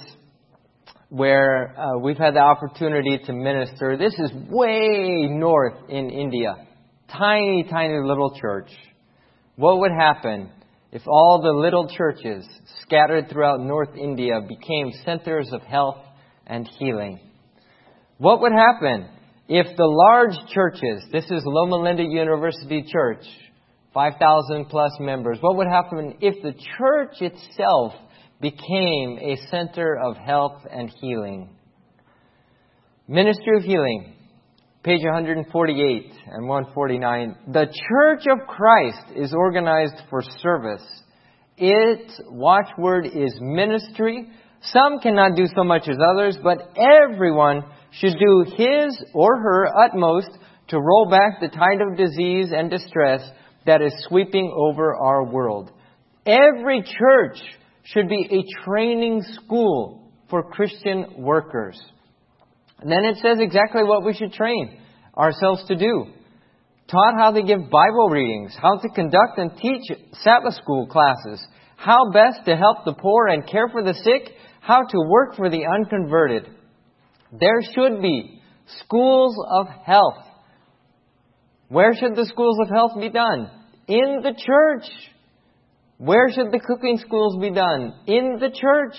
where uh, we've had the opportunity to minister. This is way north in India. Tiny, tiny little church. What would happen if all the little churches scattered throughout North India became centers of health and healing? What would happen if the large churches, this is Loma Linda University Church, five thousand plus members, what would happen if the church itself became a center of health and healing? Ministry of Healing, page one forty-eight and one forty-nine. The Church of Christ is organized for service. Its watchword is ministry. Some cannot do so much as others, but everyone should do his or her utmost to roll back the tide of disease and distress that is sweeping over our world. Every church should be a training school for Christian workers. And then it says exactly what we should train ourselves to do. Taught how to give Bible readings, how to conduct and teach Sabbath school classes, how best to help the poor and care for the sick, how to work for the unconverted. There should be schools of health. Where should the schools of health be done? In the church. Where should the cooking schools be done? In the church.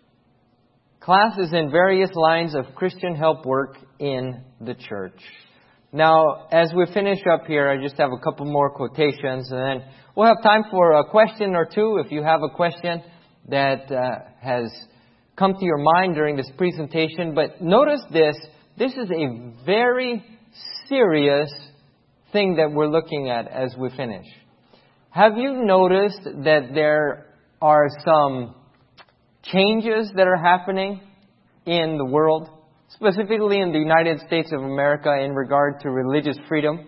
Classes in various lines of Christian help work in the church. Now, as we finish up here, I just have a couple more quotations, and then we'll have time for a question or two. If you have a question that uh, has come to your mind during this presentation. But notice this. This is a very serious thing that we're looking at as we finish. Have you noticed that there are some changes that are happening in the world, specifically in the United States of America in regard to religious freedom.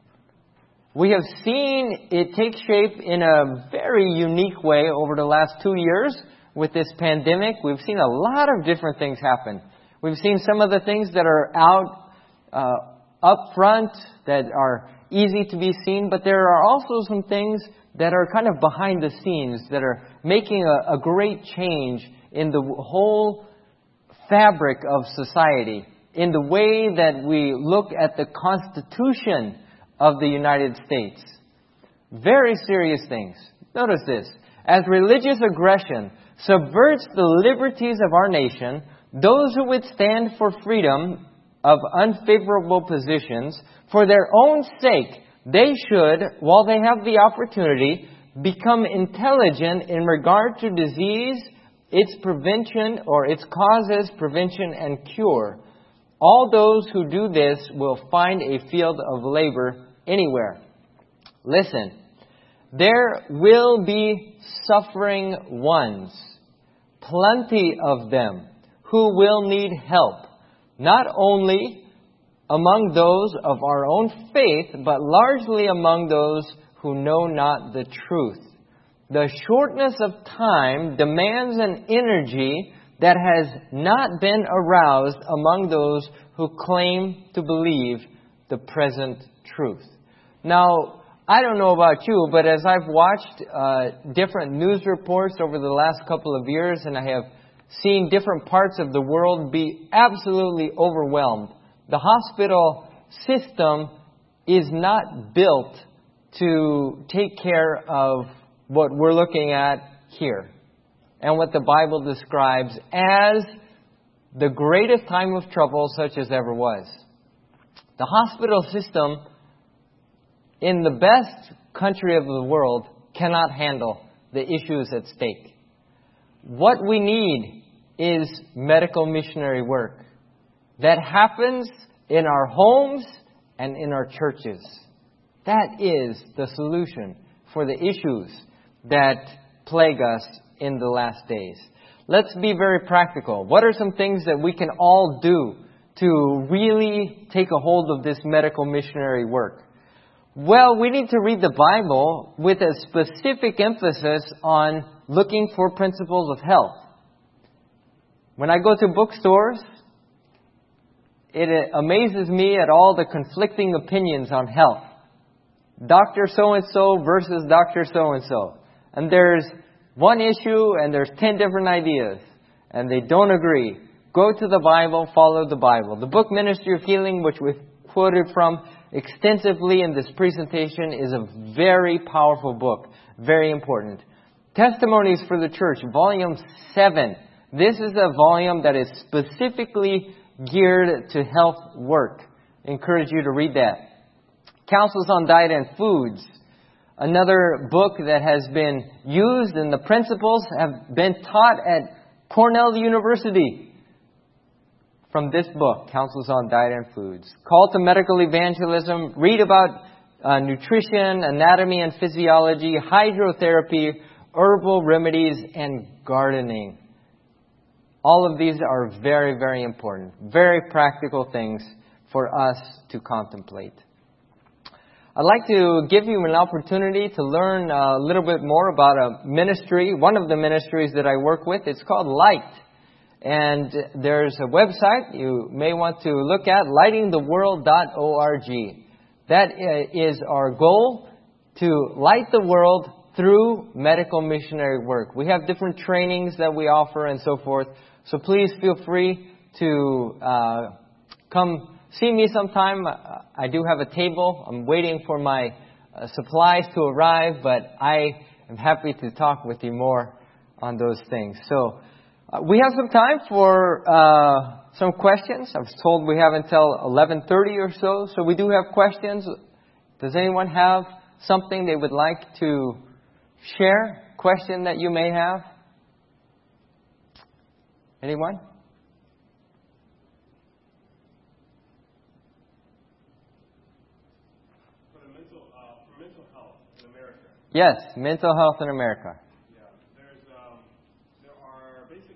We have seen it take shape in a very unique way over the last two years with this pandemic. We've seen a lot of different things happen. We've seen some of the things that are out uh, up front, that are easy to be seen, but there are also some things that are kind of behind the scenes that are making a, a great change in the whole fabric of society, in the way that we look at the Constitution of the United States. Very serious things. Notice this. As religious aggression subverts the liberties of our nation, those who would stand for freedom of unfavorable positions, for their own sake, they should, while they have the opportunity, become intelligent in regard to disease, its prevention, or its causes, prevention, and cure. All those who do this will find a field of labor anywhere. Listen, there will be suffering ones, plenty of them, who will need help, not only among those of our own faith, but largely among those who know not the truth. The shortness of time demands an energy that has not been aroused among those who claim to believe the present truth. Now, I don't know about you, but as I've watched uh, different news reports over the last couple of years, and I have seen different parts of the world be absolutely overwhelmed, the hospital system is not built to take care of what we're looking at here and what the Bible describes as the greatest time of trouble such as ever was. The hospital system in the best country of the world cannot handle the issues at stake. What we need is medical missionary work that happens in our homes and in our churches. That is the solution for the issues that plague us in the last days. Let's be very practical. What are some things that we can all do to really take a hold of this medical missionary work? Well, we need to read the Bible with a specific emphasis on looking for principles of health. When I go to bookstores, it amazes me at all the conflicting opinions on health. Doctor so-and-so versus Doctor so-and-so. And there's one issue and there's ten different ideas. And they don't agree. Go to the Bible, follow the Bible. The book Ministry of Healing, which we've quoted from extensively in this presentation, is a very powerful book. Very important. Testimonies for the Church, volume seven. This is a volume that is specifically geared to health work. I encourage you to read that. Counsels on Diet and Foods. Another book that has been used, and the principles have been taught at Cornell University. From this book, Counsels on Diet and Foods. Call to Medical Evangelism. Read about uh, nutrition, anatomy and physiology, hydrotherapy, herbal remedies, and gardening. All of these are very, very important. Very practical things for us to contemplate. I'd like to give you an opportunity to learn a little bit more about a ministry, one of the ministries that I work with. It's called Light. And there's a website you may want to look at, lighting the world dot org. That is our goal, to light the world through medical missionary work. We have different trainings that we offer and so forth. So please feel free to uh, come see me sometime. I do have a table. I'm waiting for my uh, supplies to arrive, but I am happy to talk with you more on those things. So uh, we have some time for uh, some questions. I was told we have until eleven thirty or so, so we do have questions. Does anyone have something they would like to share? Question that you may have? Anyone? For, the mental, uh, for mental health in America. Yes, mental health in America. Yeah, there's um, there are basically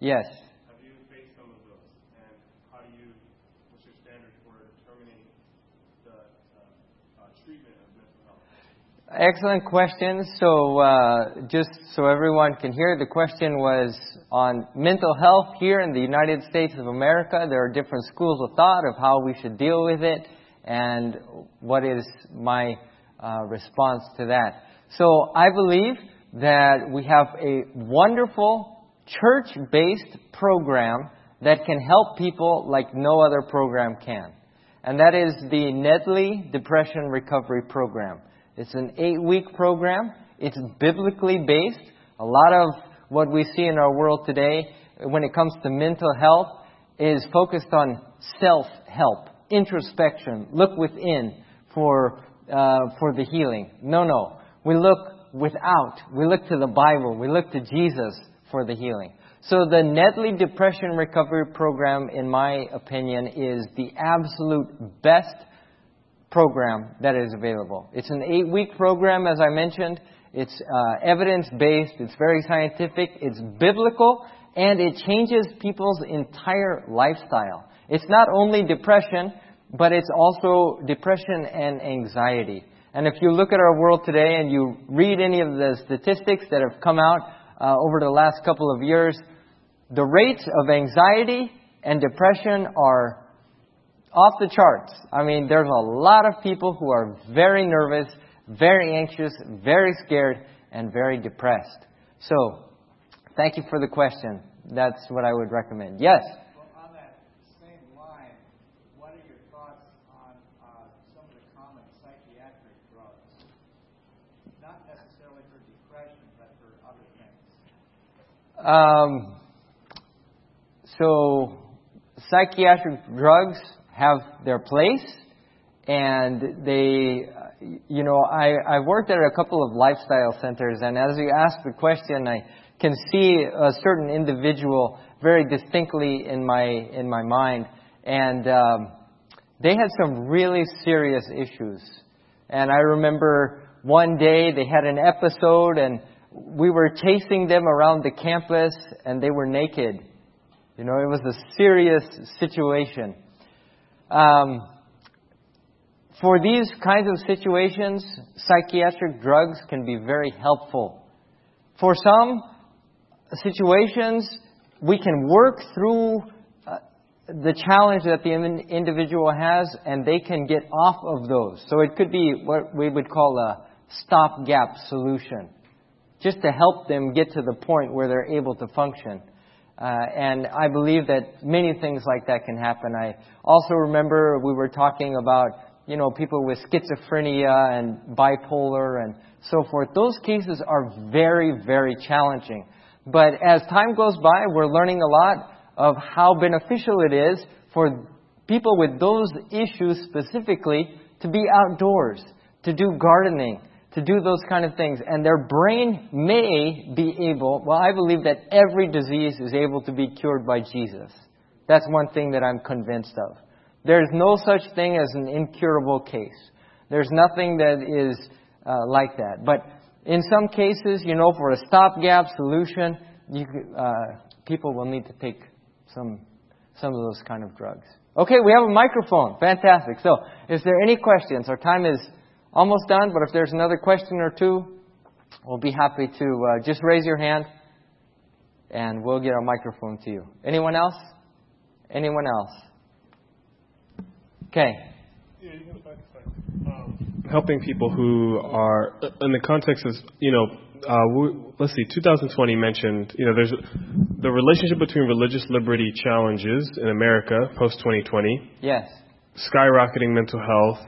Yes. Have you faced some of those? And how do you, what's your standard for determining the uh, uh, treatment of mental health? Excellent question. So uh, just so everyone can hear, the question was on mental health here in the United States of America. There are different schools of thought of how we should deal with it, and what is my uh, response to that. So I believe that we have a wonderful church-based program that can help people like no other program can. And that is the Nedley Depression Recovery Program. It's an eight-week program. It's biblically based. A lot of what we see in our world today when it comes to mental health is focused on self-help, introspection, look within for uh, for the healing. No, no. We look without. We look to the Bible. We look to Jesus for the healing. So the Nedley Depression Recovery Program, in my opinion, is the absolute best program that is available. It's an eight-week program, as I mentioned. It's uh, evidence-based. It's very scientific. It's biblical. And it changes people's entire lifestyle. It's not only depression, but it's also depression and anxiety. And if you look at our world today and you read any of the statistics that have come out uh, over the last couple of years, the rates of anxiety and depression are off the charts. I mean, there's a lot of people who are very nervous, very anxious, very scared, and very depressed. So, thank you for the question. That's what I would recommend. Yes? Well, on that same line, what are your thoughts on uh, some of the common psychiatric drugs? Not necessarily for depression, but for other things. Um, so, psychiatric drugs have their place, and they, you know, I, I worked at a couple of lifestyle centers, and as you asked the question, I can see a certain individual very distinctly in my in my mind, and um, they had some really serious issues. And I remember one day they had an episode, and we were chasing them around the campus, and they were naked. You know, it was a serious situation. Um, for these kinds of situations, psychiatric drugs can be very helpful. For some situations, we can work through uh, the challenge that the individual has, and they can get off of those. So it could be what we would call a stopgap solution, just to help them get to the point where they're able to function. Uh, and I believe that many things like that can happen. I also remember we were talking about, you know, people with schizophrenia and bipolar and so forth. Those cases are very, very challenging. But as time goes by, we're learning a lot of how beneficial it is for people with those issues specifically to be outdoors, to do gardening, to do those kind of things. And their brain may be able, well, I believe that every disease is able to be cured by Jesus. That's one thing that I'm convinced of. There's no such thing as an incurable case. There's nothing that is uh, like that. But in some cases, you know, for a stopgap solution, you, uh, people will need to take some some of those kind of drugs. Okay, we have a microphone. Fantastic. So, is there any questions? Our time is almost done, but if there's another question or two, we'll be happy to uh, just raise your hand, and we'll get a microphone to you. Anyone else? Anyone else? Okay. Yeah, you can back um, helping people who are, in the context of, you know, uh, we, let's see, two thousand twenty mentioned, you know, there's the relationship between religious liberty challenges in America post twenty twenty. Yes. Skyrocketing mental health.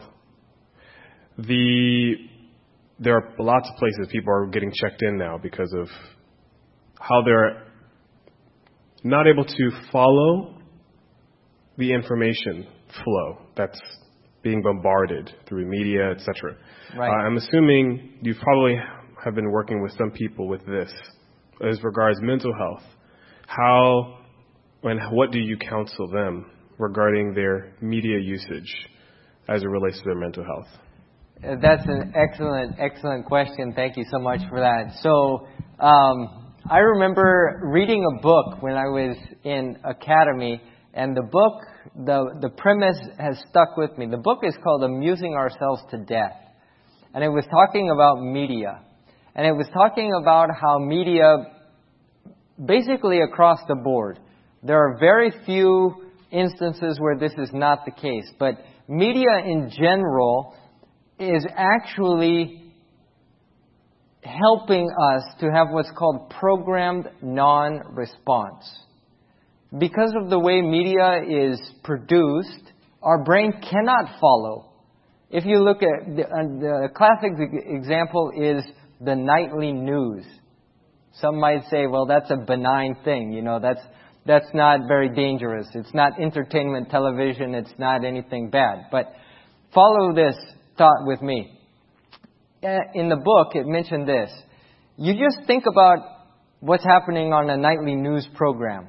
The there are lots of places people are getting checked in now because of how they're not able to follow the information flow that's being bombarded through media, et cetera. Right. Uh, I'm assuming you probably have been working with some people with this as regards mental health. How and what do you counsel them regarding their media usage as it relates to their mental health? That's an excellent, excellent question. Thank you so much for that. So, um, I remember reading a book when I was in academy, and the book, the, the premise has stuck with me. The book is called Amusing Ourselves to Death. And it was talking about media. And it was talking about how media, basically across the board, there are very few instances where this is not the case. But media in general is actually helping us to have what's called programmed non-response. Because of the way media is produced, our brain cannot follow. If you look at the, uh, the classic example is the nightly news. Some might say, well, that's a benign thing. You know, that's that's not very dangerous. It's not entertainment television. It's not anything bad. But follow this thought with me. In the book, it mentioned this. You just think about what's happening on a nightly news program.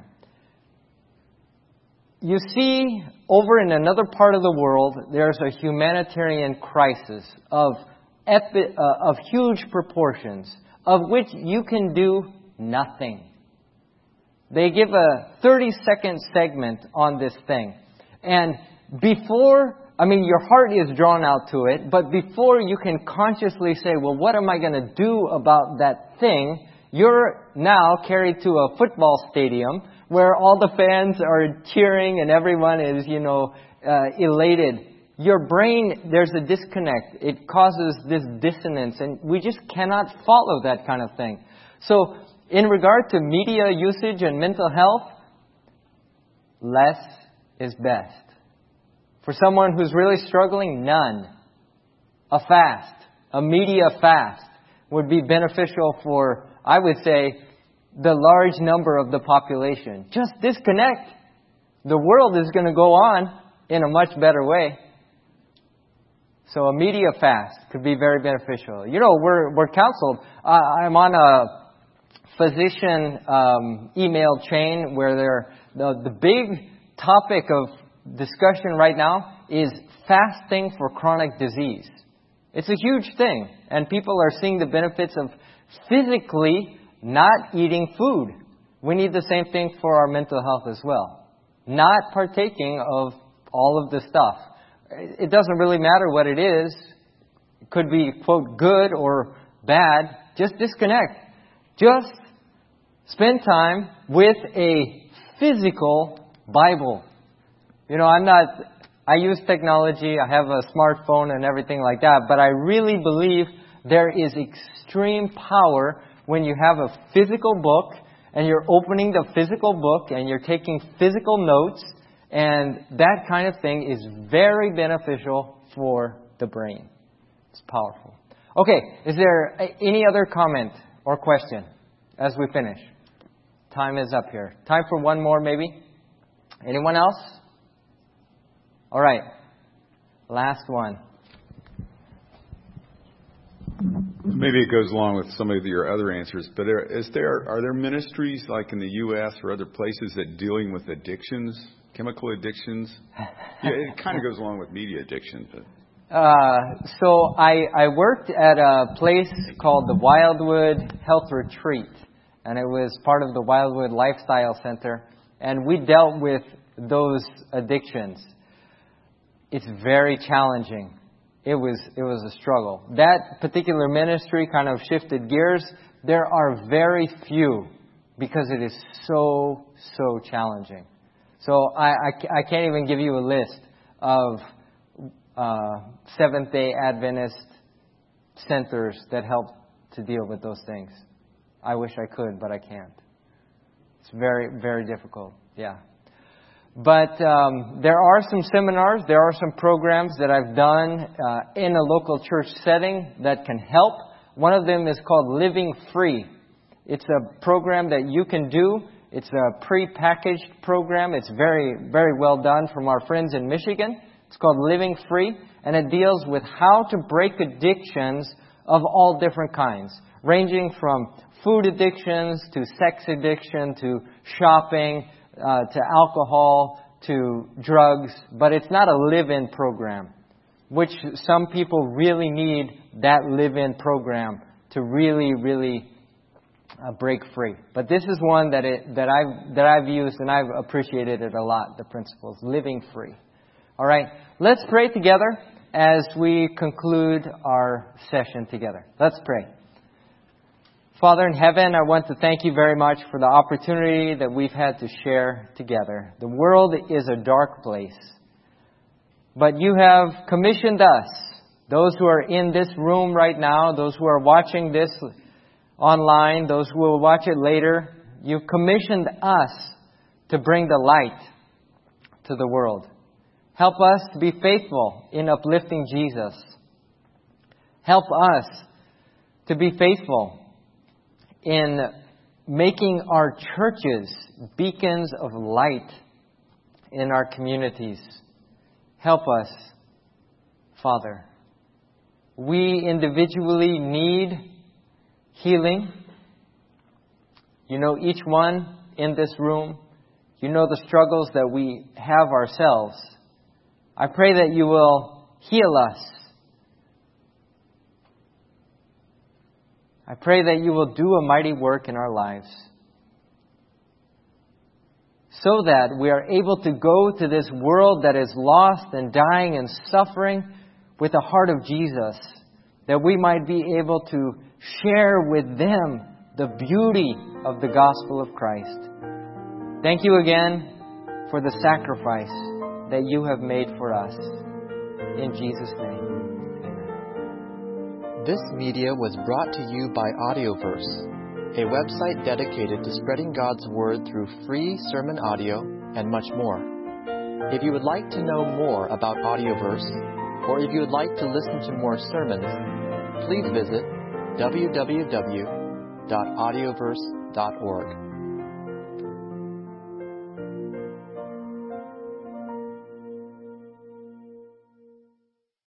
You see, over in another part of the world, there's a humanitarian crisis of epi- uh, of huge proportions, of which you can do nothing. They give a thirty-second segment on this thing. And before, I mean, your heart is drawn out to it, but before you can consciously say, well, what am I going to do about that thing? You're now carried to a football stadium where all the fans are cheering and everyone is, you know, uh, elated. Your brain, there's a disconnect. It causes this dissonance, and we just cannot follow that kind of thing. So, in regard to media usage and mental health, less is best. For someone who's really struggling, none. A fast, a media fast, would be beneficial for, I would say, the large number of the population. Just disconnect. The world is going to go on in a much better way. So a media fast could be very beneficial. You know, we're we're counseled. Uh, I'm on a physician um, email chain where they're, the the big topic of discussion right now is fasting for chronic disease. It's a huge thing, and people are seeing the benefits of physically not eating food. We need the same thing for our mental health as well. Not partaking of all of the stuff. It doesn't really matter what it is. It could be, quote, good or bad. Just disconnect. Just spend time with a physical Bible. You know, I'm not, I use technology, I have a smartphone and everything like that, but I really believe there is extreme power when you have a physical book and you're opening the physical book and you're taking physical notes, and that kind of thing is very beneficial for the brain. It's powerful. Okay, is there any other comment or question as we finish? Time is up here. Time for one more maybe? Anyone else? All right. Last one. Maybe it goes along with some of your other answers, but are, is there are there ministries like in the U S or other places that dealing with addictions, chemical addictions? Yeah, it kind of goes along with media addiction, but. Uh, so I, I worked at a place called the Wildwood Health Retreat, and it was part of the Wildwood Lifestyle Center, and we dealt with those addictions. It's very challenging. It was it was a struggle. That particular ministry kind of shifted gears. There are very few because it is so, so challenging. So I, I, I can't even give you a list of uh, Seventh-day Adventist centers that help to deal with those things. I wish I could, but I can't. It's very, very difficult. Yeah. But um, there are some seminars, there are some programs that I've done uh, in a local church setting that can help. One of them is called Living Free. It's a program that you can do. It's a pre-packaged program. It's very, very well done from our friends in Michigan. It's called Living Free, and it deals with how to break addictions of all different kinds, ranging from food addictions to sex addiction to shopping, Uh, to alcohol, to drugs, but it's not a live-in program, which some people really need that live-in program to really, really uh, break free. But this is one that it, that I've that I've used and I've appreciated it a lot. The principles, living free. All right, let's pray together as we conclude our session together. Let's pray. Father in heaven, I want to thank you very much for the opportunity that we've had to share together. The world is a dark place, but you have commissioned us, those who are in this room right now, those who are watching this online, those who will watch it later. You've commissioned us to bring the light to the world. Help us to be faithful in uplifting Jesus. Help us to be faithful in making our churches beacons of light in our communities. Help us, Father. We individually need healing. You know each one in this room. You know the struggles that we have ourselves. I pray that you will heal us. I pray that you will do a mighty work in our lives so that we are able to go to this world that is lost and dying and suffering with the heart of Jesus, that we might be able to share with them the beauty of the gospel of Christ. Thank you again for the sacrifice that you have made for us. In Jesus' name, amen. This media was brought to you by Audioverse, a website dedicated to spreading God's Word through free sermon audio and much more. If you would like to know more about Audioverse, or if you would like to listen to more sermons, please visit w w w dot audioverse dot org.